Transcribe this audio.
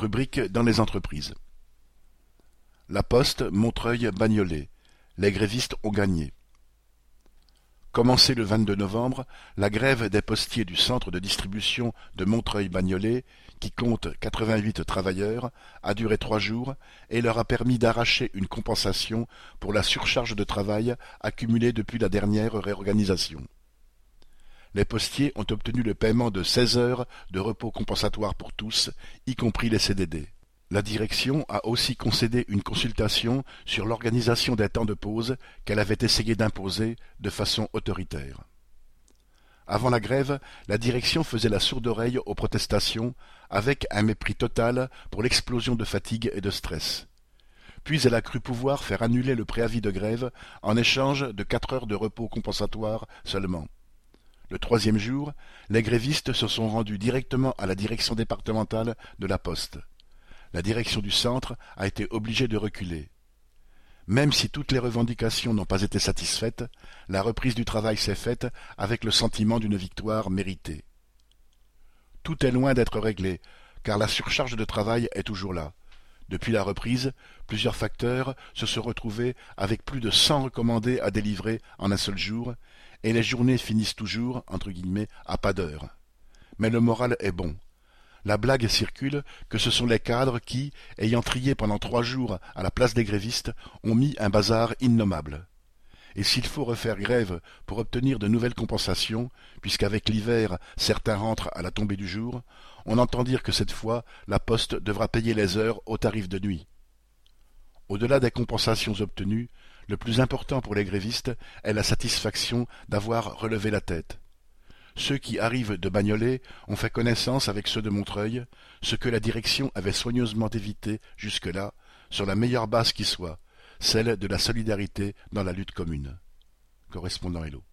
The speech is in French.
Rubrique dans les entreprises. La Poste, Montreuil, Bagnolet. Les grévistes ont gagné. Commencée le 22 novembre, la grève des postiers du centre de distribution de Montreuil-Bagnolet, qui compte 88 travailleurs, a duré 3 jours et leur a permis d'arracher une compensation pour la surcharge de travail accumulée depuis la dernière réorganisation. Les postiers ont obtenu le paiement de 16 heures de repos compensatoire pour tous, y compris les CDD. La direction a aussi concédé une consultation sur l'organisation des temps de pause qu'elle avait essayé d'imposer de façon autoritaire. Avant la grève, la direction faisait la sourde oreille aux protestations, avec un mépris total pour l'explosion de fatigue et de stress. Puis elle a cru pouvoir faire annuler le préavis de grève en échange de 4 heures de repos compensatoire seulement. Le 3e jour, les grévistes se sont rendus directement à la direction départementale de la Poste. La direction du centre a été obligée de reculer. Même si toutes les revendications n'ont pas été satisfaites, la reprise du travail s'est faite avec le sentiment d'une victoire méritée. Tout est loin d'être réglé, car la surcharge de travail est toujours là. Depuis la reprise, plusieurs facteurs se sont retrouvés avec plus de 100 recommandés à délivrer en un seul jour, et les journées finissent toujours, entre guillemets, à pas d'heure. Mais le moral est bon. La blague circule que ce sont les cadres qui, ayant trié pendant 3 jours à la place des grévistes, ont mis un bazar innommable. Et s'il faut refaire grève pour obtenir de nouvelles compensations, puisqu'avec l'hiver certains rentrent à la tombée du jour, on entend dire que cette fois la Poste devra payer les heures au tarif de nuit. Au-delà des compensations obtenues, le plus important pour les grévistes est la satisfaction d'avoir relevé la tête. Ceux qui arrivent de Bagnolet ont fait connaissance avec ceux de Montreuil, ce que la direction avait soigneusement évité jusque-là, sur la meilleure base qui soit, celle de la solidarité dans la lutte commune. Correspondant Hello.